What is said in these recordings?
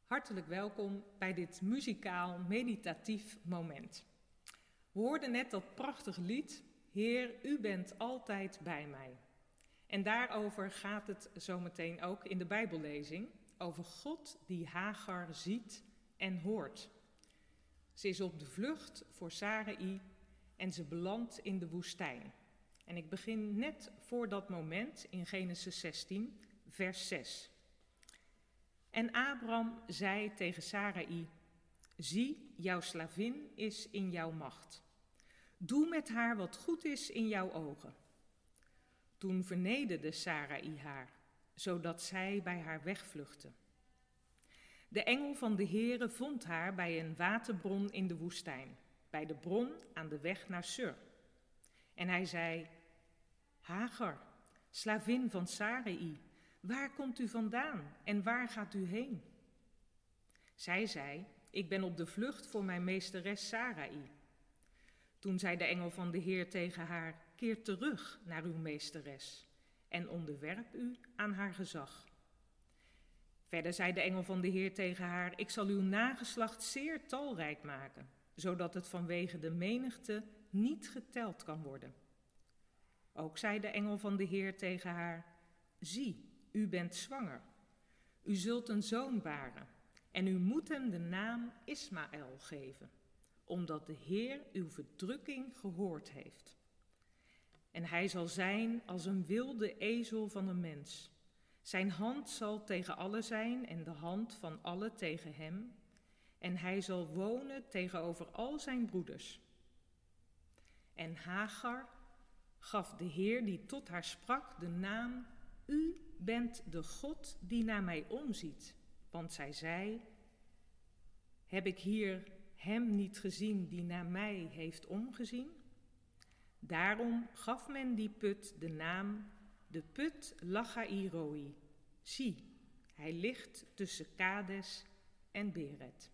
Hartelijk welkom bij dit muzikaal meditatief moment. We hoorden net dat prachtige lied, Heer, u bent altijd bij mij. En daarover gaat het zometeen ook in de Bijbellezing, over God die Hagar ziet en hoort. Ze is op de vlucht voor Sarai en ze belandt in de woestijn. En ik begin net voor dat moment in Genesis 16, vers 6. En Abram zei tegen Sarai, zie, jouw slavin is in jouw macht. Doe met haar wat goed is in jouw ogen. Toen vernederde Sarai haar, zodat zij bij haar wegvluchtte. De engel van de Heere vond haar bij een waterbron in de woestijn, bij de bron aan de weg naar Sur. En hij zei, Hagar, slavin van Sarai, waar komt u vandaan en waar gaat u heen? Zij zei, ik ben op de vlucht voor mijn meesteres Sarai. Toen zei de engel van de Heer tegen haar, keer terug naar uw meesteres en onderwerp u aan haar gezag. Verder zei de engel van de Heer tegen haar, ik zal uw nageslacht zeer talrijk maken, zodat het vanwege de menigte niet geteld kan worden. Ook zei de engel van de Heer tegen haar, zie, u bent zwanger. U zult een zoon baren en u moet hem de naam Ismaël geven, omdat de Heer uw verdrukking gehoord heeft. En hij zal zijn als een wilde ezel van een mens. Zijn hand zal tegen allen zijn en de hand van allen tegen hem. En hij zal wonen tegenover al zijn broeders. En Hagar gaf de Heer die tot haar sprak de naam, u bent de God die naar mij omziet. Want zij zei, heb ik hier hem niet gezien die naar mij heeft omgezien? Daarom gaf men die put de naam, de put Lachairoi. Zie, hij ligt tussen Kades en Beret.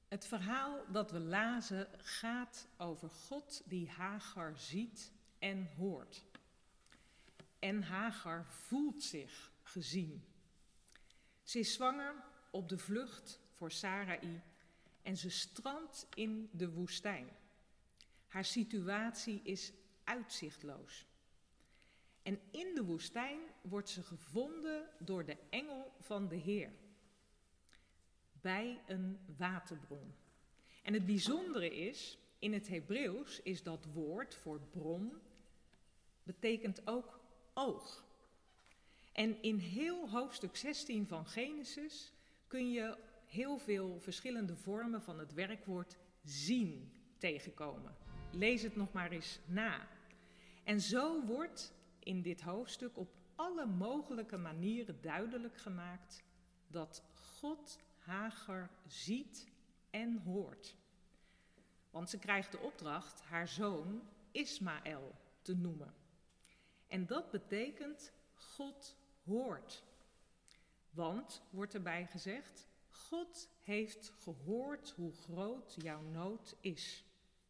Het verhaal dat we lazen gaat over God die Hagar ziet en hoort. En Hagar voelt zich gezien. Ze is zwanger, op de vlucht voor Sarai en ze strandt in de woestijn. Haar situatie is uitzichtloos. En in de woestijn wordt ze gevonden door de engel van de Heer. Bij een waterbron. En het bijzondere is, in het Hebreeuws is dat woord voor bron, betekent ook oog. En in heel hoofdstuk 16 van Genesis kun je heel veel verschillende vormen van het werkwoord zien tegenkomen. Lees het nog maar eens na. En zo wordt in dit hoofdstuk op alle mogelijke manieren duidelijk gemaakt dat God Hagar ziet en hoort. Want ze krijgt de opdracht haar zoon Ismaël te noemen. En dat betekent God hoort. Want, wordt erbij gezegd, God heeft gehoord hoe groot jouw nood is.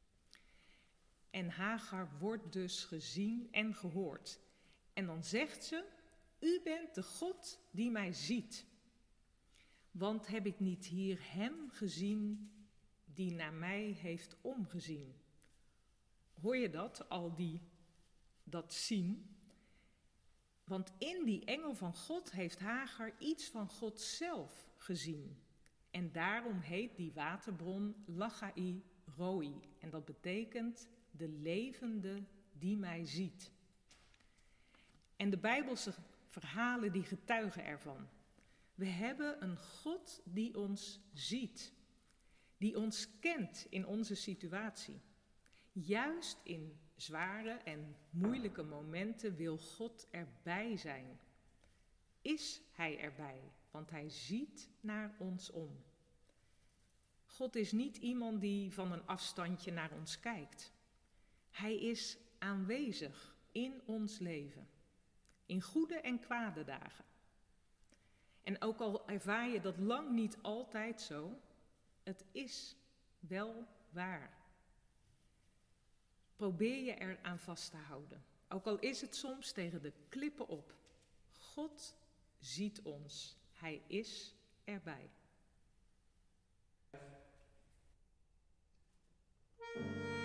En Hagar wordt dus gezien en gehoord. En dan zegt ze, u bent de God die mij ziet. Want heb ik niet hier hem gezien die naar mij heeft omgezien? Hoor je dat, dat zien? Want in die engel van God heeft Hagar iets van God zelf gezien. En daarom heet die waterbron Lachai Roi. En dat betekent de levende die mij ziet. En de Bijbelse verhalen die getuigen ervan. We hebben een God die ons ziet. Die ons kent in onze situatie. Juist in zware en moeilijke momenten wil God erbij zijn. Is hij erbij, want hij ziet naar ons om. God is niet iemand die van een afstandje naar ons kijkt. Hij is aanwezig in ons leven, in goede en kwade dagen. En ook al ervaar je dat lang niet altijd zo, het is wel waar. Probeer je er aan vast te houden. Ook al is het soms tegen de klippen op. God ziet ons. Hij is erbij.